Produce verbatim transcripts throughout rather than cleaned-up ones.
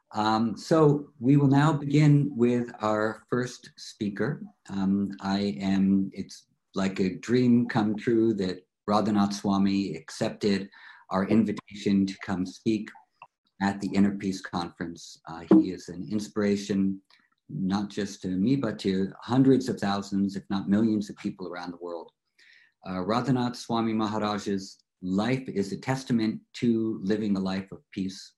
Um, so we will now begin with our first speaker. Um, I am, it's like a dream come true that Radhanath Swami accepted our invitation to come speak at the Inner Peace Conference. Uh, he is an inspiration, not just to me, but to hundreds of thousands, if not millions of people around the world. Uh, Radhanath Swami Maharaj's life is a testament to living a life of peace.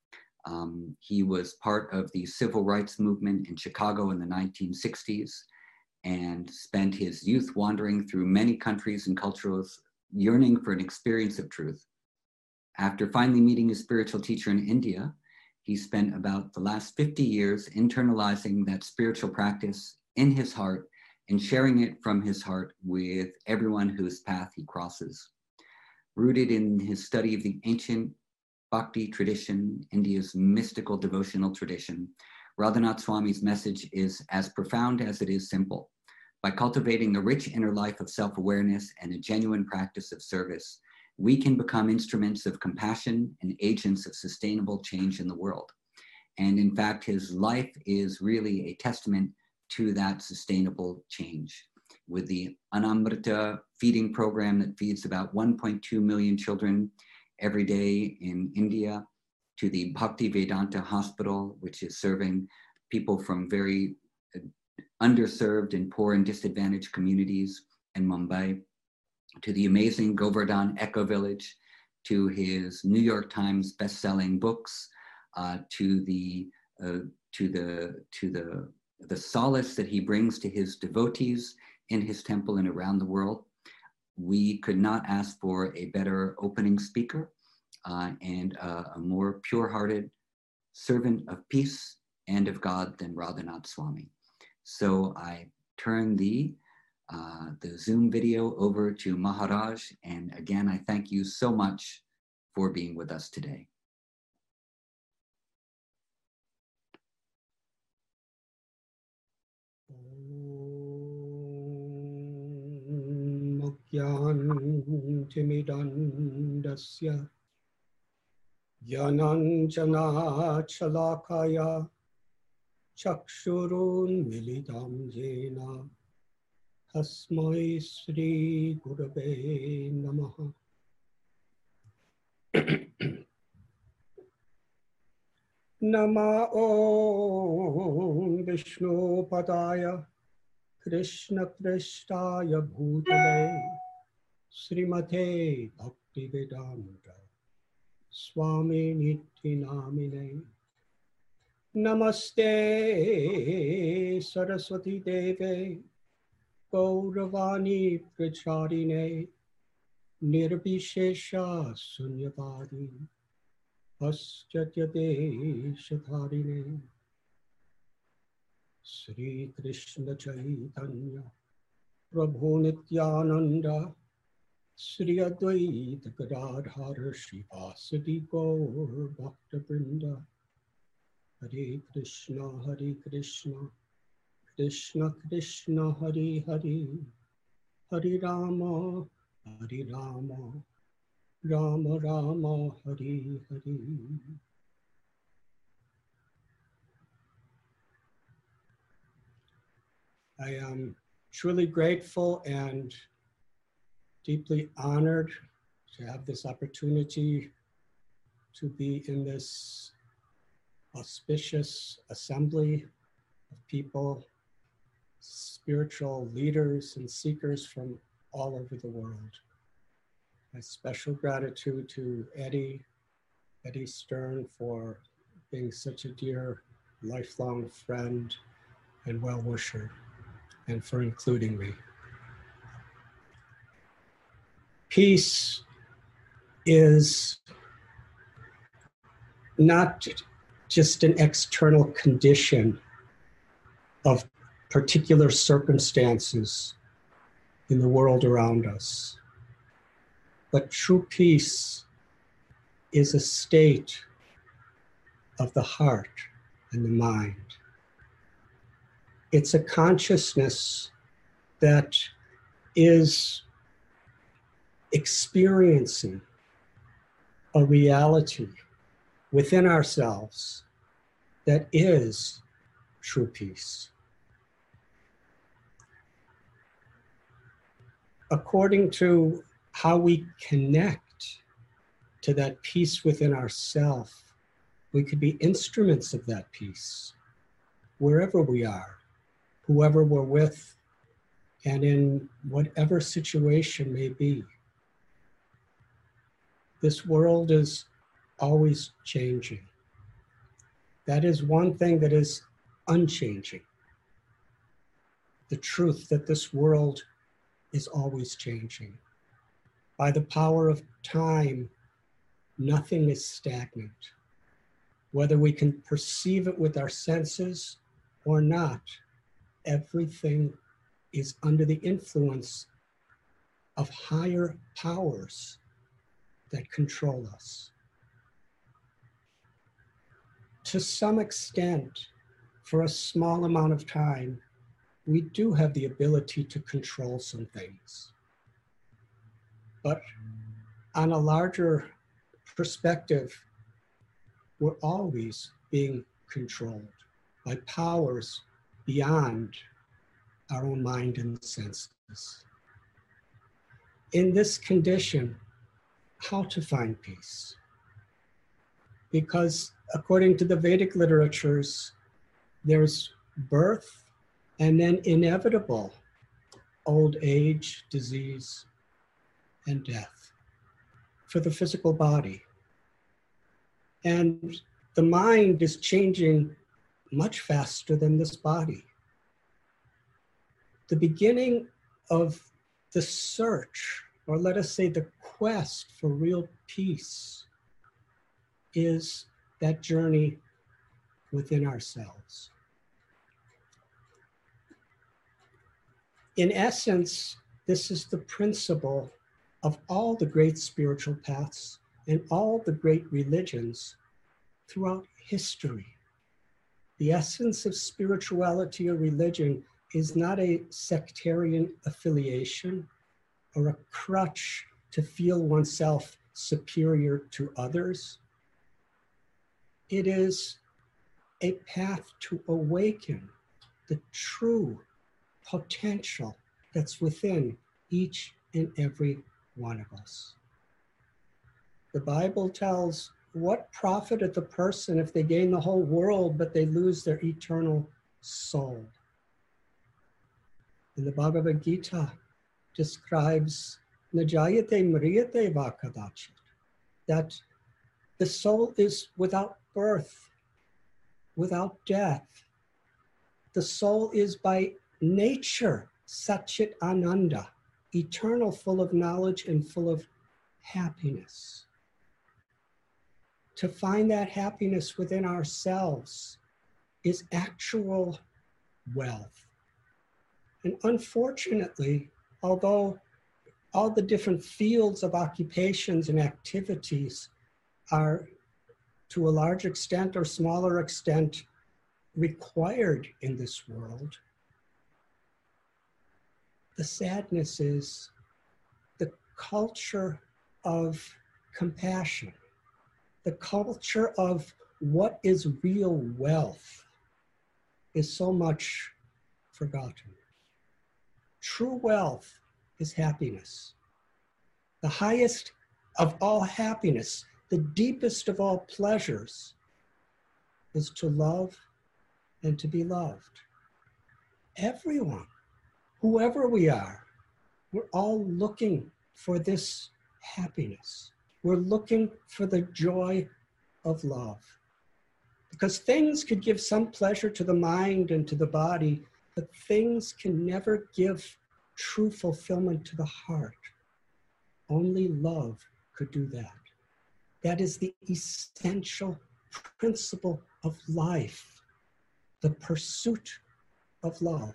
Um, he was part of the civil rights movement in Chicago in the nineteen sixties and spent his youth wandering through many countries and cultures, yearning for an experience of truth. After finally meeting his spiritual teacher in India, he spent about the last fifty years internalizing that spiritual practice in his heart and sharing it from his heart with everyone whose path he crosses. Rooted in his study of the ancient Bhakti tradition, India's mystical devotional tradition, Radhanath Swami's message is as profound as it is simple. By cultivating a rich inner life of self-awareness and a genuine practice of service, we can become instruments of compassion and agents of sustainable change in the world. And in fact, his life is really a testament to that sustainable change. With the Anamrita feeding program that feeds about one point two million children every day in India, to the Bhakti Vedanta Hospital, which is serving people from very underserved and poor and disadvantaged communities in Mumbai, to the amazing Govardhan Eco Village, to his New York Times best-selling books, uh, to the uh, to the to the the solace that he brings to his devotees in his temple and around the world. We could not ask for a better opening speaker uh, and uh, a more pure-hearted servant of peace and of God than Radhanath Swami. So I turn the Uh, the Zoom video over to Maharaj. And again, I thank you so much for being with us today. Timidandasya Yananjana Chalakaya Chakshurun Militam Jena Tasmai Sri Gurave Namaha. Nama Om Vishnu Padaya Krishna Krishtaya Bhutale Srimate Bhaktivedanta Swami Niti Namine. Namaste Saraswati Deve Gauravani Pracharine Nirbhishesha Sunyavadi Paschatya Shatharine Sri Krishna Chaitanya Prabhu Nityananda Sri Advaita Gadadhara Srivasadi Gaur Bhakta Vrinda Hare Krishna Hare Krishna Krishna Krishna Hare Hare Hare Rama Hare Rama Rama Rama Hare Hare. I am truly grateful and deeply honored to have this opportunity to be in this auspicious assembly of people, spiritual leaders and seekers from all over the world. My special gratitude to Eddie, Eddie Stern, for being such a dear, lifelong friend and well-wisher, and for including me. Peace is not just an external condition of particular circumstances in the world around us, but true peace is a state of the heart and the mind. It's a consciousness that is experiencing a reality within ourselves that is true peace. According to how we connect to that peace within ourselves, we could be instruments of that peace, wherever we are, whoever we're with, and in whatever situation may be. This world is always changing. That is one thing that is unchanging. The truth that this world is always changing. By the power of time, nothing is stagnant. Whether we can perceive it with our senses or not, everything is under the influence of higher powers that control us. To some extent, for a small amount of time, we do have the ability to control some things. But on a larger perspective, we're always being controlled by powers beyond our own mind and senses. In this condition, how to find peace? Because according to the Vedic literatures, there's birth and then inevitable old age, disease, and death for the physical body. And the mind is changing much faster than this body. The beginning of the search, or let us say the quest for real peace, is that journey within ourselves. In essence, this is the principle of all the great spiritual paths and all the great religions throughout history. The essence of spirituality or religion is not a sectarian affiliation or a crutch to feel oneself superior to others. It is a path to awaken the true potential that's within each and every one of us. The Bible tells, what profiteth a person if they gain the whole world, but they lose their eternal soul? And the Bhagavad Gita describes Najayate Mriyate va kadachit, that the soul is without birth, without death. The soul is by nature Satchit Ananda, eternal, full of knowledge and full of happiness. To find that happiness within ourselves is actual wealth. And unfortunately, although all the different fields of occupations and activities are to a large extent or smaller extent required in this world, the sadness is the culture of compassion, the culture of what is real wealth is so much forgotten. True wealth is happiness. The highest of all happiness, the deepest of all pleasures, is to love and to be loved. Everyone, whoever we are, we're all looking for this happiness. We're looking for the joy of love. Because things could give some pleasure to the mind and to the body, but things can never give true fulfillment to the heart. Only love could do that. That is the essential principle of life, the pursuit of love.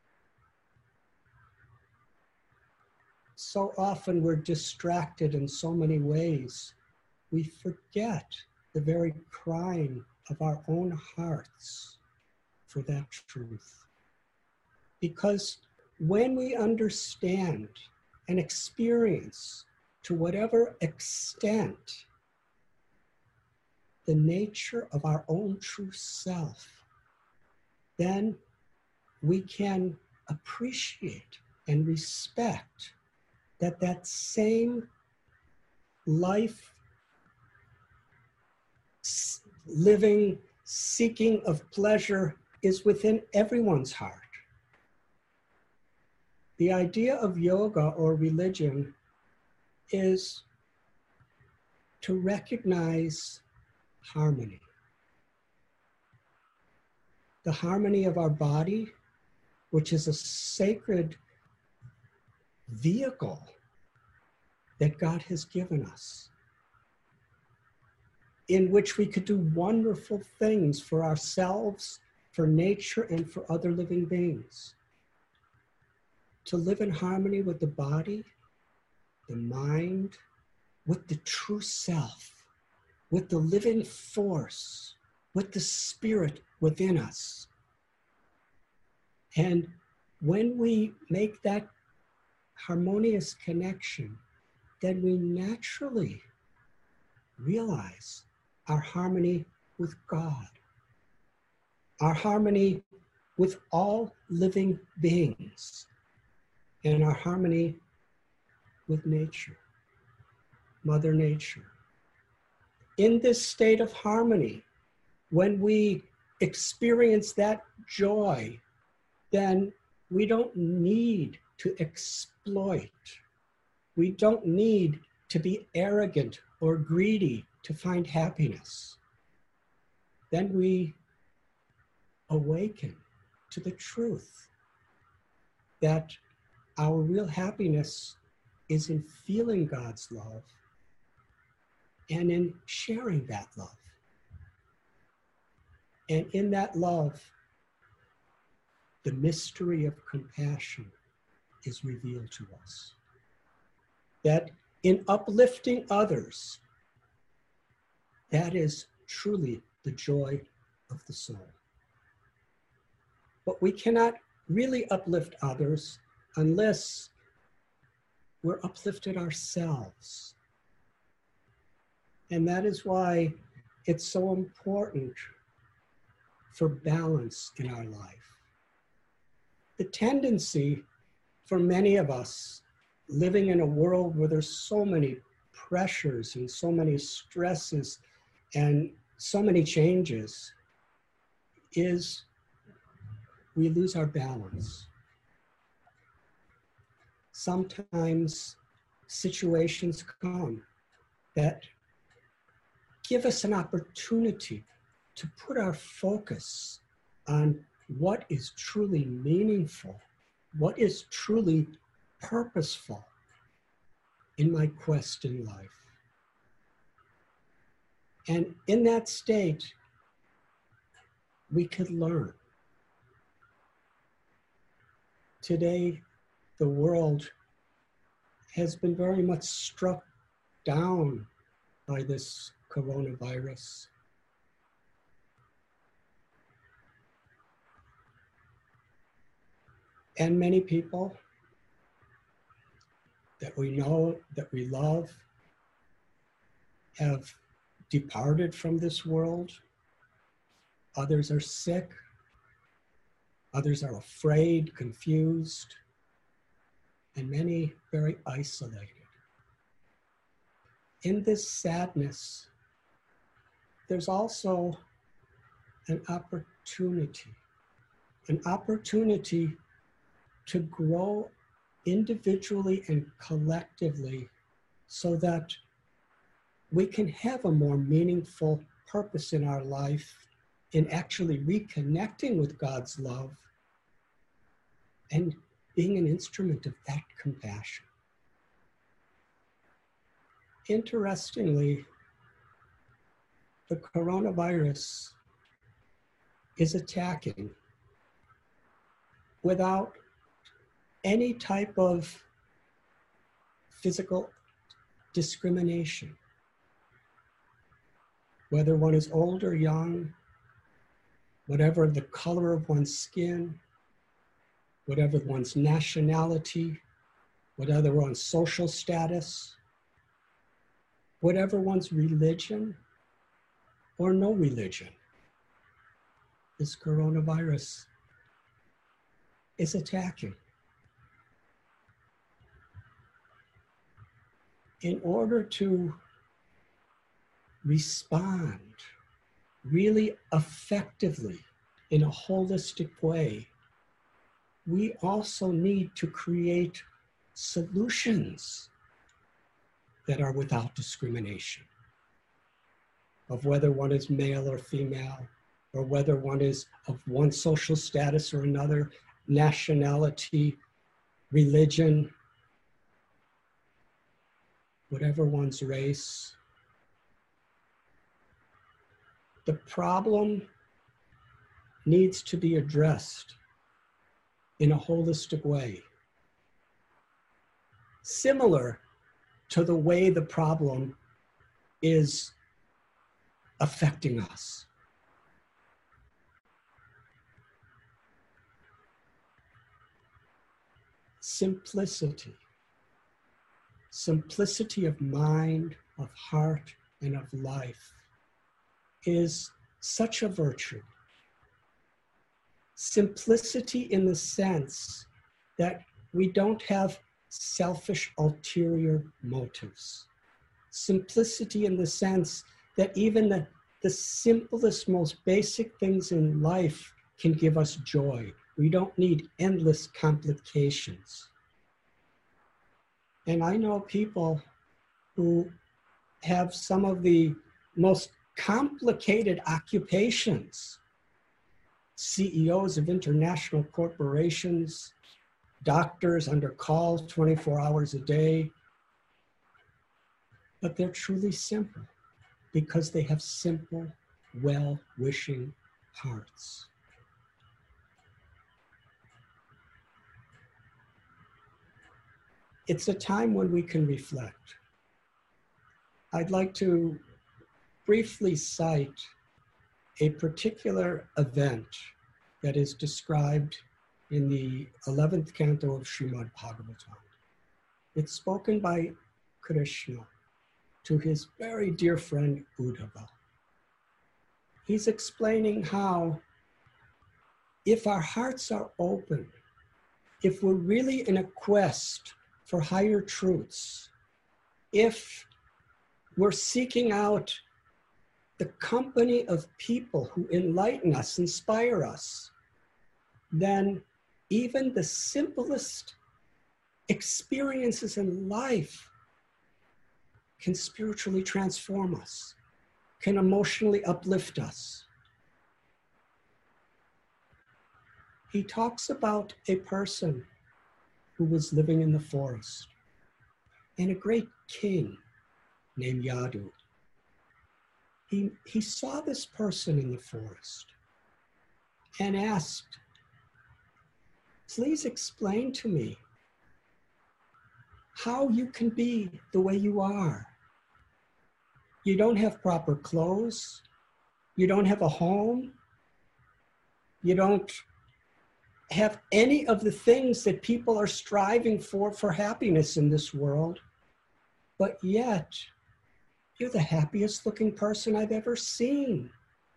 So often we're distracted in so many ways. We forget the very crying of our own hearts for that truth. Because when we understand and experience to whatever extent the nature of our own true self, then we can appreciate and respect that that same life living, seeking of pleasure is within everyone's heart. The idea of yoga or religion is to recognize harmony. The harmony of our body, which is a sacred vehicle that God has given us, in which we could do wonderful things for ourselves, for nature, and for other living beings. To live in harmony with the body, the mind, with the true self, with the living force, with the spirit within us. And when we make that harmonious connection, then we naturally realize our harmony with God, our harmony with all living beings, and our harmony with nature, Mother Nature. In this state of harmony, when we experience that joy, then we don't need to exploit. We don't need to be arrogant or greedy to find happiness. Then we awaken to the truth that our real happiness is in feeling God's love and in sharing that love. And in that love, the mystery of compassion is revealed to us. That in uplifting others, that is truly the joy of the soul. But we cannot really uplift others unless we're uplifted ourselves. And that is why it's so important for balance in our life. The tendency for many of us living in a world where there's so many pressures and so many stresses and so many changes is we lose our balance. Sometimes situations come that give us an opportunity to put our focus on what is truly meaningful, what is truly purposeful in my quest in life. And in that state, we could learn. Today, the world has been very much struck down by this coronavirus. And many people that we know, that we love, have departed from this world. Others are sick. Others are afraid, confused, and many very isolated. In this sadness, there's also an opportunity, an opportunity to grow individually and collectively so that we can have a more meaningful purpose in our life in actually reconnecting with God's love and being an instrument of that compassion. Interestingly, the coronavirus is attacking without any type of physical discrimination. Whether one is old or young, whatever the color of one's skin, whatever one's nationality, whatever one's social status, whatever one's religion, or no religion, this coronavirus is attacking. In order to respond really effectively in a holistic way, we also need to create solutions that are without discrimination, of whether one is male or female, or whether one is of one social status or another, nationality, religion, whatever one's race. The problem needs to be addressed in a holistic way, similar to the way the problem is affecting us. Simplicity. Simplicity of mind, of heart, and of life is such a virtue. Simplicity in the sense that we don't have selfish ulterior motives. Simplicity in the sense that even the, the simplest, most basic things in life can give us joy. We don't need endless complications. And I know people who have some of the most complicated occupations, C E Os of international corporations, doctors under call twenty-four hours a day, but they're truly simple because they have simple, well-wishing hearts. It's a time when we can reflect. I'd like to briefly cite a particular event that is described in the eleventh canto of Srimad Bhagavatam. It's spoken by Krishna to his very dear friend Uddhava. He's explaining how if our hearts are open, if we're really in a quest for higher truths, if we're seeking out the company of people who enlighten us, inspire us, then even the simplest experiences in life can spiritually transform us, can emotionally uplift us. He talks about a person who was living in the forest and a great king named Yadu. He, he saw this person in the forest and asked, please explain to me how you can be the way you are. You don't have proper clothes. You don't have a home. You don't have any of the things that people are striving for for happiness in this world. But yet, you're the happiest looking person I've ever seen.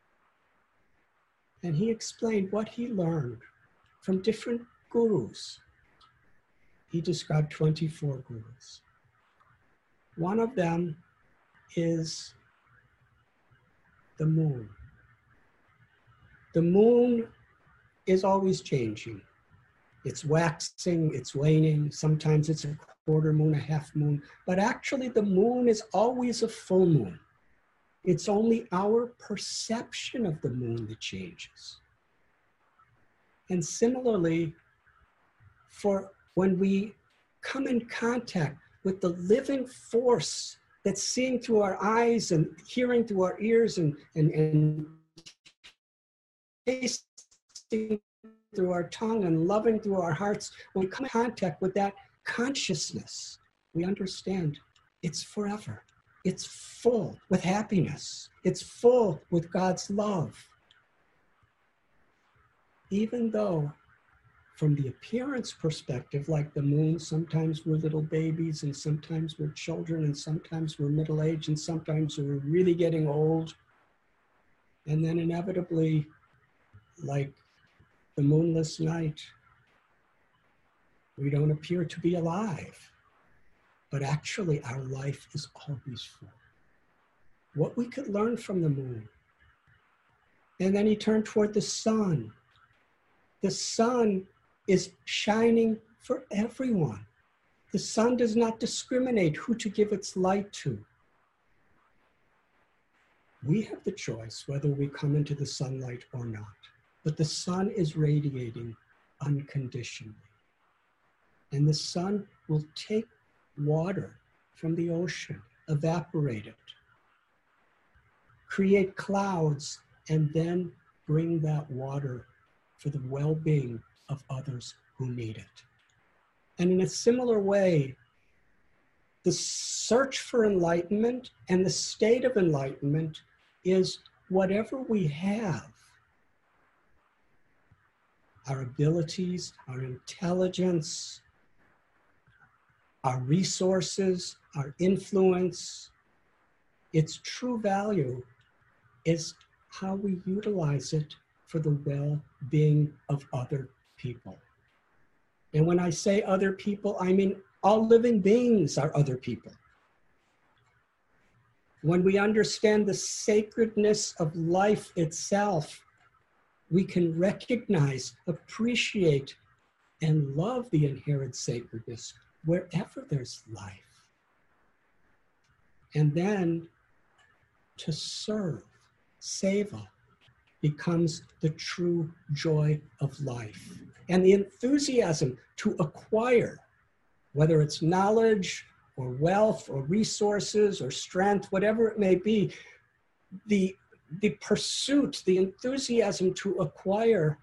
And he explained what he learned from different gurus. He described twenty-four gurus. One of them is the moon. The moon is always changing. It's waxing, it's waning. Sometimes it's a quarter moon, a half moon. But actually the moon is always a full moon. It's only our perception of the moon that changes. And similarly, for when we come in contact with the living force that's seeing through our eyes and hearing through our ears and, and, and tasting through our tongue and loving through our hearts, when we come in contact with that consciousness, we understand it's forever. It's full with happiness. It's full with God's love. Even though from the appearance perspective, like the moon, sometimes we're little babies and sometimes we're children and sometimes we're middle-aged and sometimes we're really getting old. And then inevitably, like the moonless night, we don't appear to be alive, but actually our life is always full. What we could learn from the moon. And then he turned toward the sun. The sun is shining for everyone. The sun does not discriminate who to give its light to. We have the choice whether we come into the sunlight or not, but the sun is radiating unconditionally. And the sun will take water from the ocean, evaporate it, create clouds, and then bring that water for the well-being of others who need it. And in a similar way, the search for enlightenment and the state of enlightenment is whatever we have, our abilities, our intelligence, our resources, our influence, its true value is how we utilize it for the well-being of other people. And when I say other people, I mean all living beings are other people. When we understand the sacredness of life itself, we can recognize, appreciate, and love the inherent sacredness wherever there's life. And then to serve, seva, becomes the true joy of life. And the enthusiasm to acquire, whether it's knowledge or wealth or resources or strength, whatever it may be, the, the pursuit, the enthusiasm to acquire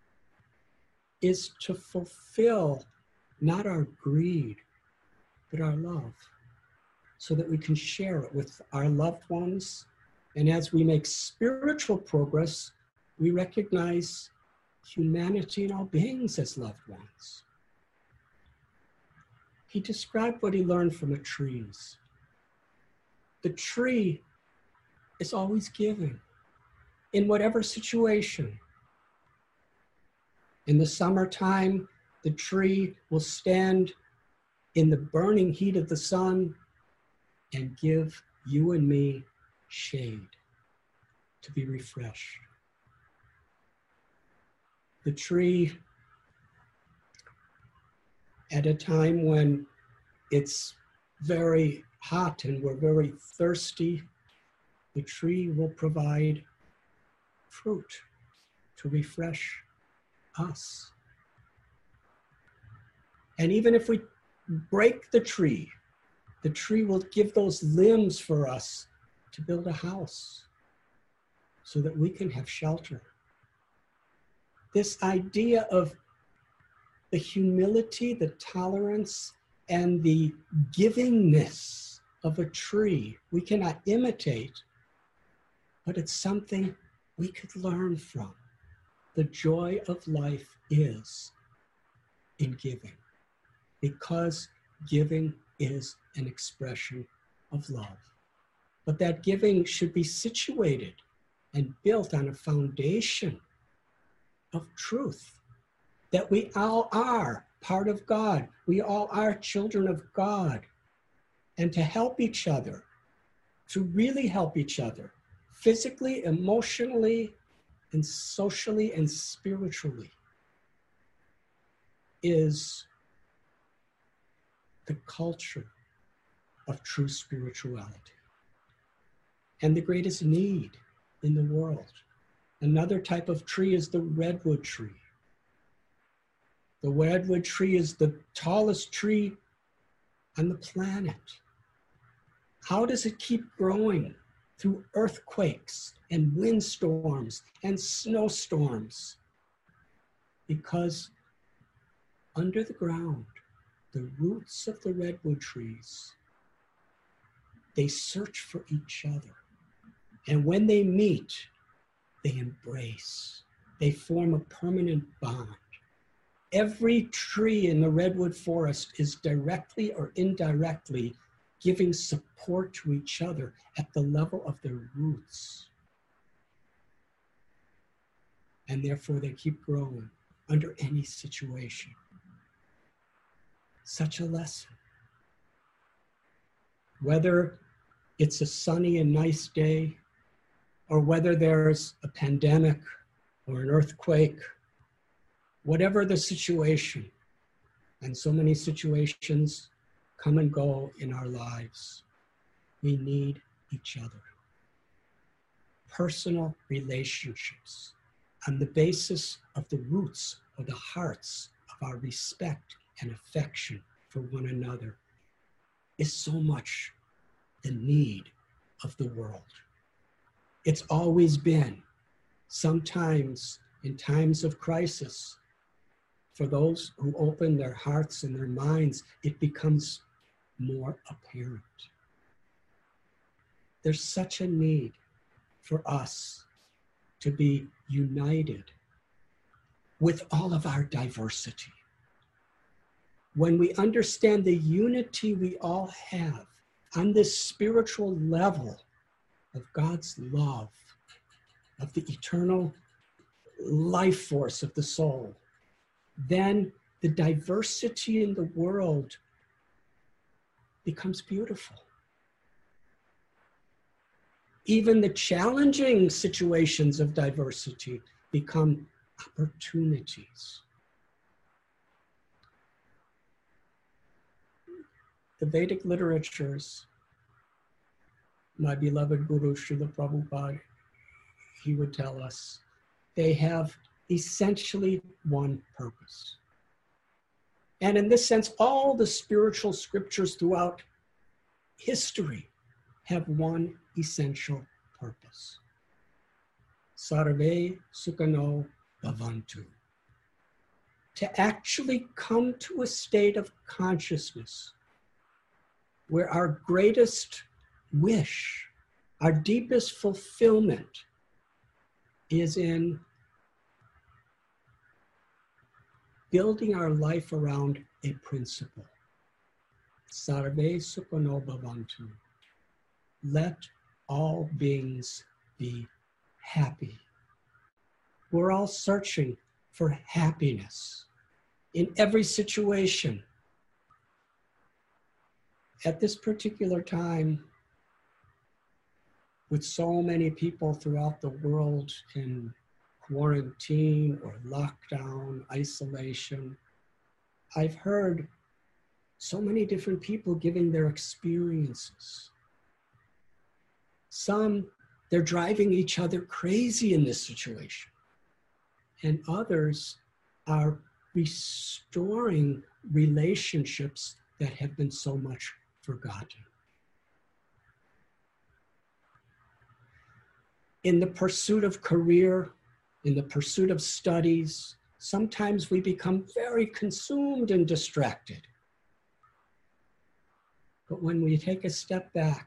is to fulfill not our greed, but our love, so that we can share it with our loved ones. And as we make spiritual progress, we recognize humanity and all beings as loved ones. He described what he learned from the trees. The tree is always giving in whatever situation. In the summertime, the tree will stand in the burning heat of the sun and give you and me shade to be refreshed. The tree, at a time when it's very hot and we're very thirsty, the tree will provide fruit to refresh us. And even if we break the tree, the tree will give those limbs for us to build a house so that we can have shelter. This idea of the humility, the tolerance, and the givingness of a tree, we cannot imitate, but it's something we could learn from. The joy of life is in giving, because giving is an expression of love. But that giving should be situated and built on a foundation of truth, that we all are part of God. We all are children of God. And to help each other, to really help each other, physically, emotionally, and socially and spiritually, is the culture of true spirituality and the greatest need in the world. Another type of tree is the redwood tree. The redwood tree is the tallest tree on the planet. How does it keep growing? Through earthquakes and windstorms and snowstorms. Because under the ground, the roots of the redwood trees, they search for each other. And when they meet, they embrace. They form a permanent bond. Every tree in the redwood forest is directly or indirectly giving support to each other at the level of their roots. and therefore they keep growing under any situation. Such a lesson. Whether it's a sunny and nice day, or whether there's a pandemic or an earthquake, whatever the situation, and so many situations come and go in our lives, we need each other. Personal relationships on the basis of the roots or the hearts of our respect and affection for one another is so much the need of the world. It's always been. Sometimes in times of crisis, for those who open their hearts and their minds, it becomes more apparent. There's such a need for us to be united with all of our diversity. When we understand the unity we all have on this spiritual level of God's love, of the eternal life force of the soul, then the diversity in the world becomes beautiful. Even the challenging situations of diversity become opportunities. The Vedic literatures, my beloved Guru Srila Prabhupada, he would tell us, they have essentially one purpose. And in this sense, all the spiritual scriptures throughout history have one essential purpose. Sarve Sukhano Bhavantu. To actually come to a state of consciousness where our greatest wish, our deepest fulfillment is in building our life around a principle. Sarve Sukhano Bhavantu. Let all beings be happy. We're all searching for happiness in every situation. At this particular time, with so many people throughout the world in quarantine or lockdown, isolation, I've heard so many different people giving their experiences. Some, they're driving each other crazy in this situation. And others are restoring relationships that have been so much forgotten. In the pursuit of career, in the pursuit of studies, sometimes we become very consumed and distracted. But when we take a step back,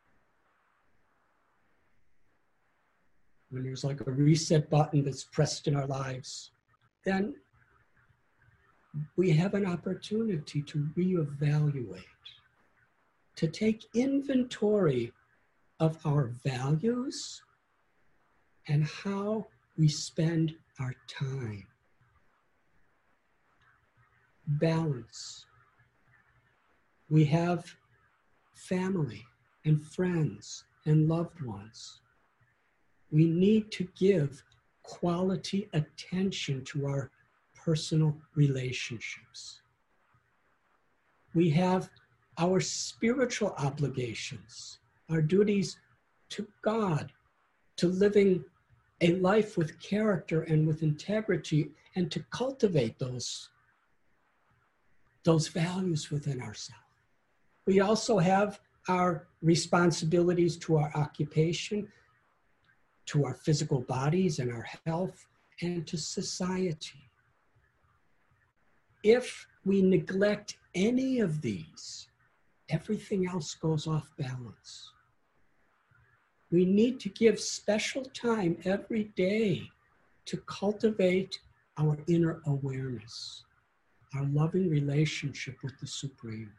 when there's like a reset button that's pressed in our lives, then we have an opportunity to reevaluate, to take inventory of our values and how we spend our time. Balance. We have family and friends and loved ones. We need to give quality attention to our personal relationships. We have our spiritual obligations, our duties to God, to living a life with character and with integrity, and to cultivate those, those values within ourselves. We also have our responsibilities to our occupation, to our physical bodies and our health, and to society. If we neglect any of these, everything else goes off balance. We need to give special time every day to cultivate our inner awareness, our loving relationship with the Supreme.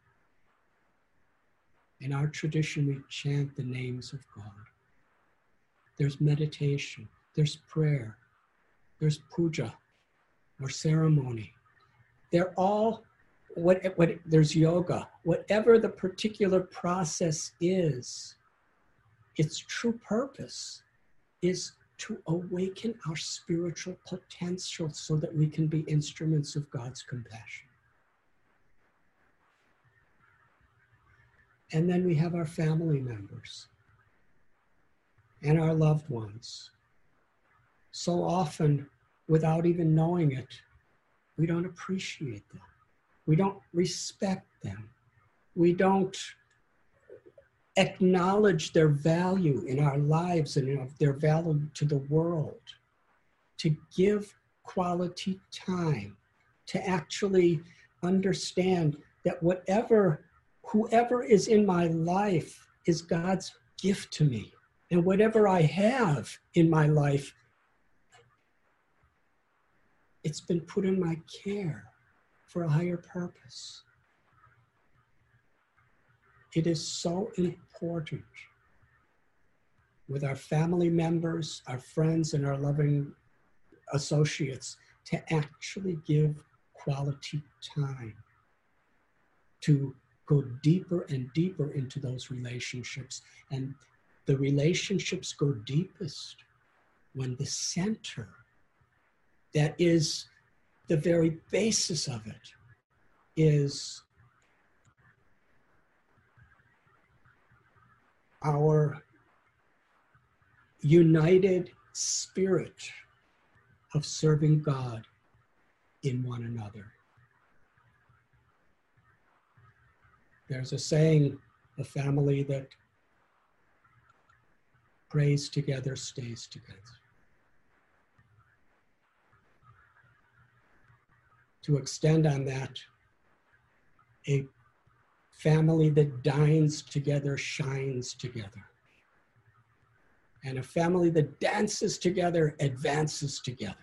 In our tradition, we chant the names of God. There's meditation, there's prayer, there's puja or ceremony. They're all, what, what, there's yoga. Whatever the particular process is, its true purpose is to awaken our spiritual potential so that we can be instruments of God's compassion. And then we have our family members and our loved ones. So often, without even knowing it, we don't appreciate them. We don't respect them. We don't acknowledge their value in our lives and their value to the world. To give quality time, to actually understand that whatever, whoever is in my life is God's gift to me. And whatever I have in my life, it's been put in my care for a higher purpose. It is so important with our family members, our friends, and our loving associates to actually give quality time, to go deeper and deeper into those relationships. And the relationships go deepest when the center, that is the very basis of it, is our united spirit of serving God in one another. There's a saying, a family that prays together stays together. To extend on that, a family that dines together shines together. And a family that dances together advances together.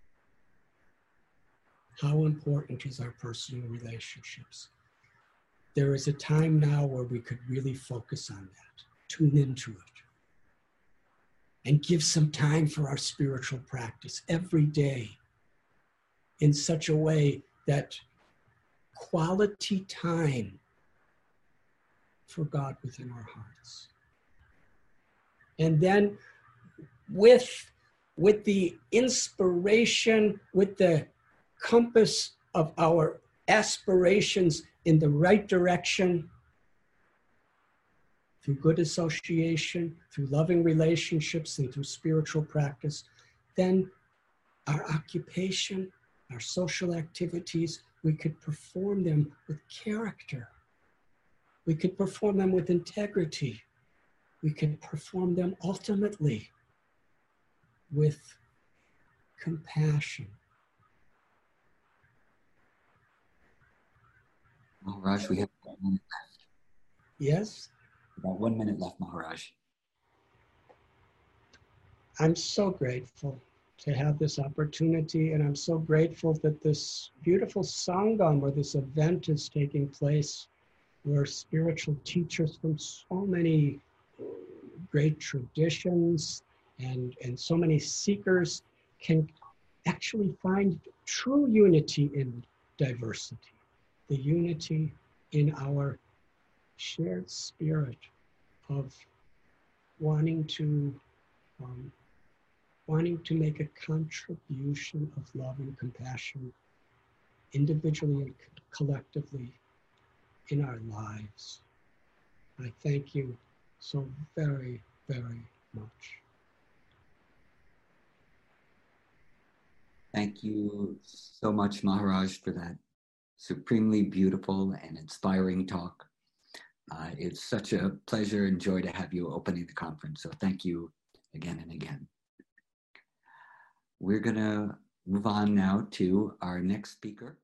How important is our personal relationships? There is a time now where we could really focus on that, tune into it, and give some time for our spiritual practice every day in such a way that quality time for God within our hearts. And then with, with the inspiration, with the compass of our aspirations in the right direction, through good association, through loving relationships, and through spiritual practice, then our occupation, our social activities, we could perform them with character. We could perform them with integrity. We could perform them ultimately with compassion. Maharaj, we have one minute left. Yes? About one minute left, Maharaj. I'm so grateful to have this opportunity, and I'm so grateful that this beautiful Sangam, where this event is taking place, where spiritual teachers from so many great traditions and, and so many seekers can actually find true unity in diversity, the unity in our shared spirit of wanting to um, wanting to make a contribution of love and compassion individually and collectively in our lives. I thank you so very, very much. Thank you so much, Maharaj, for that supremely beautiful and inspiring talk. Uh, it's such a pleasure and joy to have you opening the conference. So thank you again and again. We're going to move on now to our next speaker.